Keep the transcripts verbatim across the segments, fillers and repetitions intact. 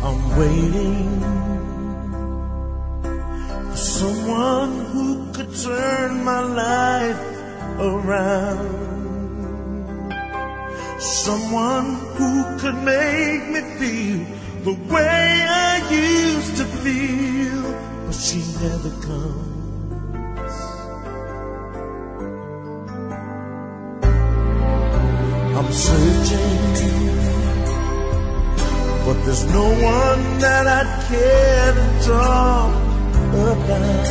I'm waiting for someone who could turn my life around. Someone who could make me feel the way I used to feel, but she never comes. I'm searching, but there's no one that I'd care to talk about.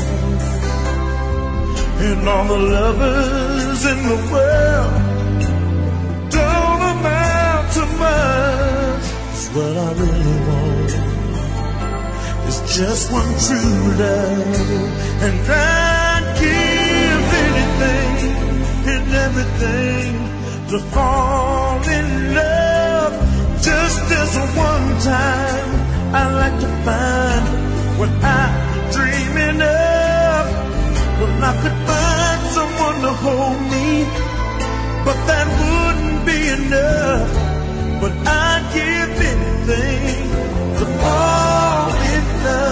And all the lovers in the world don't amount to much. It's what I really want is just one true love, and I'd give anything and everything to fall in love. Just as a one time I like to find what I'm dreaming of. Well, I could find someone to hold me, but that wouldn't be enough. But I'd give anything to fall in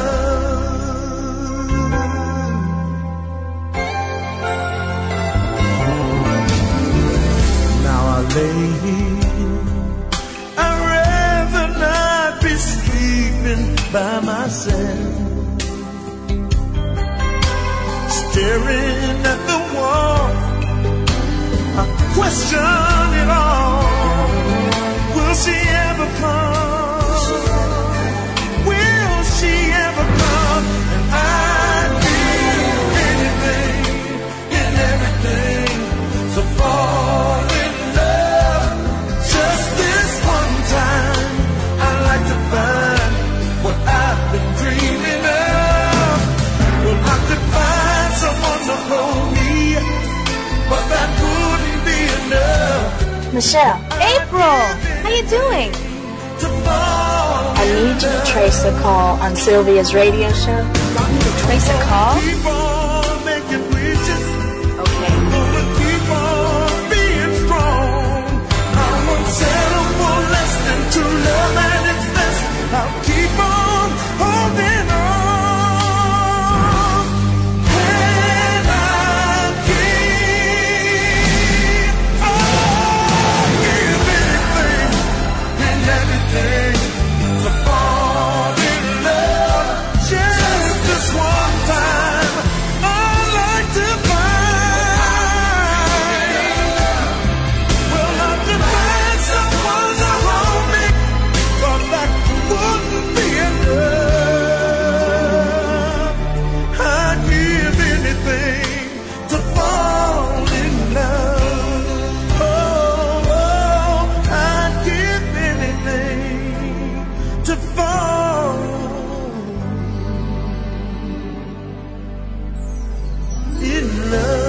love. Now I lay here, I'd rather not be sleeping by myself, staring at the wall. I question it all. Will she ever come? Will she ever come? And I'd give anything and everything to fall in love. Just this one time, I like to find what I've been dreaming of. Well, I could find someone to hold me, but that wouldn't be enough. Michelle. April, how you doing? I need you to trace a call on Sylvia's radio show. Want me to trace a call? Okay. Keep on being strong. I won't settle for less than true love at its best. I'll keep on holding on. And I'll keep on giving and everything to fall in love. Just this one time, I'd like to find. Well, I could find someone to hold me, but that wouldn't be enough. I'd give anything to fall in love. Oh, oh, I'd give anything to fall in love.